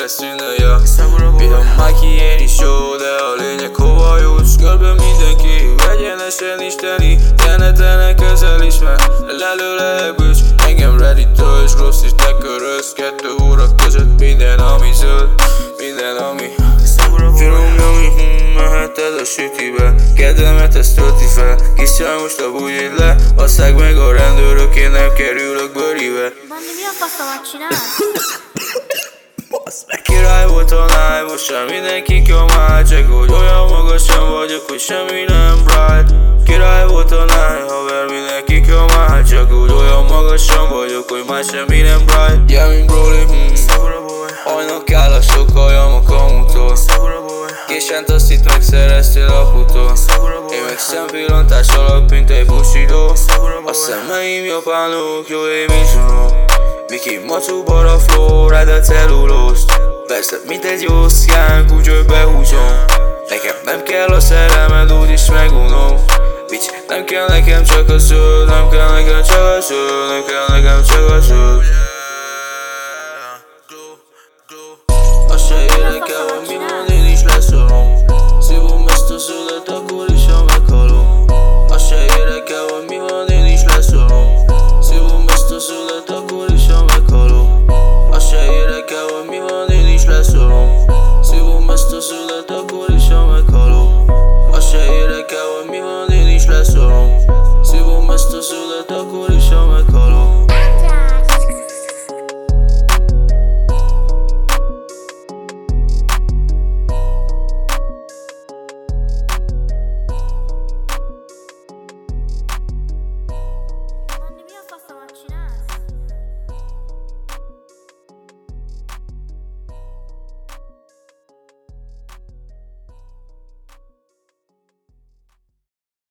lesz ünője. Bírom már ki én is jó, de a lényeg hova jutsz. Körben mindenki egyenesen isteni, tenetenek közel is, mert lelőle bűcs. Engem ready tölts, rossz is ne köröz. 2 óra között minden ami zöld, minden ami finom nyomni, meheted a sütibe. Kedvemet ezt tölti fel, kiszáll most a bugit le. Basszák meg a rendőrök, én nem kerülök bőribe. Bandi, mi a faszomat csinálsz? Király volt a náj, most sem mindenki nyomál. Csak hogy olyan magasan vagyok, hogy semmi nem bright. Király volt a náj, haver, mindenki nyomál. Csak úgy olyan magasan vagyok, hogy már semmi nem bright. Yeah, mint Broly, hajnak áll a sok hajam a kamutól. Késent azt itt megszereztél a putól. Én meg szempillantás alatt, mint egy busidó. A szemeim japánok, jó én mizsunok. Miki macú bara flow, rád a cellulózt. Persze, mint egy jó szkánk, úgyhogy behúzom. Nekem nem kell a szerelmed, úgyis megunom. Bitch, nem kell nekem csak a zöld, nem kell nekem csak a zöld, nem kell nekem csak a zöld.